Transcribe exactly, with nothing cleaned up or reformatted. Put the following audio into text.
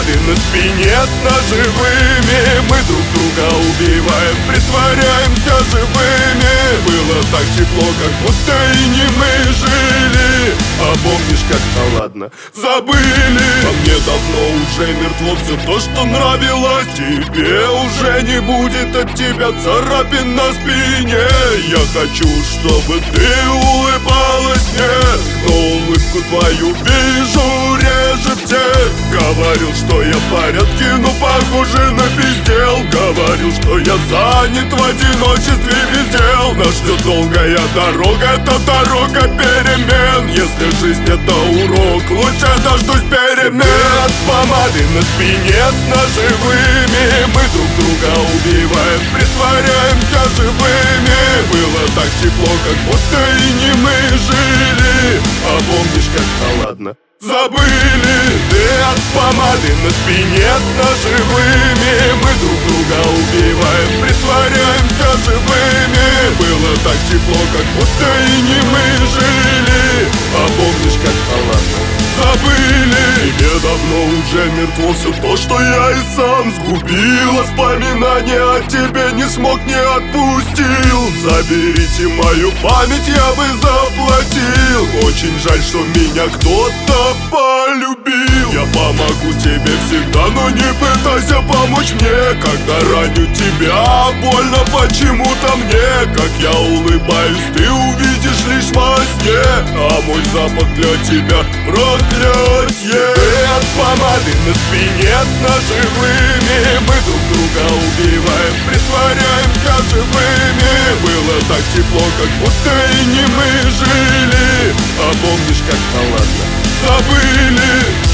помады на спине с ножевыми. Мы друг друга убиваем, притворяемся живыми. Было так тепло, как будто и не мы жили. А помнишь, как-то ладно, забыли. А мне давно уже мертво все то, что нравилось тебе. Уже не будет от тебя царапин на спине. Я хочу, чтобы ты улыбалась мне, но улыбку твою вижу реже всех. Говорил, что я в порядке, но похоже напиздел. Говорил, что я занят в одиночестве без дел. Нас ждет долгая дорога, это дорога перемен. Если жизнь это урок, лучше дождусь перемен. От помады на спине с ножевыми. Мы друг друга убиваем, притворяемся живыми. Было так тепло, как будто и не мы жили. А помнишь, как-то ладно, забыли. Ты от помады на спине с ножевыми. Мы друг друга убиваем, притворяемся живыми. Было так тепло, как будто и не мы жили. А помнишь, как-то ладно, забыли. Тебе давно уже мертво все то, что я и сам сгубил. Воспоминания о тебе не смог, не отпустил. Заберите мою память, я бы заплатил. Очень жаль, что меня кто-то полюбил. Я помогу тебе всегда, но не пытайся помочь мне. Когда раню тебя, больно почему-то мне. Как я улыбаюсь, ты увидишь лишь во сне. А мой запах для тебя проклятье. Ты от помады на спине с ножевыми. Мы друг друга убиваем, притворяемся живыми. Было так тепло, как будто и не мы жили. А помнишь, как-то ладно, забыли.